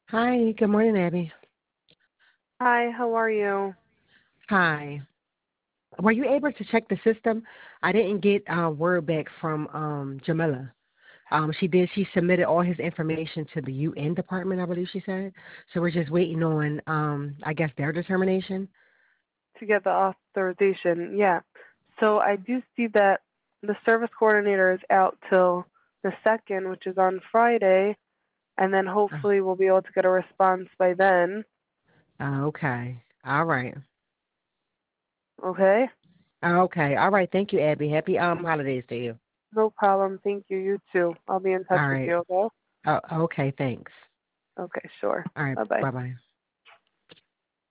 Hi, good morning, Abby. Hi, how are you? Hi. Were you able to check the system? I didn't get word back from Jamila. She did. She submitted all his information to the UN department, I believe she said. So we're just waiting on, I guess, their determination. To get the authorization, yeah. So I do see that the service coordinator is out till the 2nd, which is on Friday, and then Uh, hopefully we'll be able to get a response by then. okay. All right. Okay? Okay. All right. Thank you, Abby. Happy holidays to you. No problem. Thank you. You too. I'll be in touch All with right. you, okay? Okay. Thanks. Okay, sure. All right. Bye bye. Bye bye.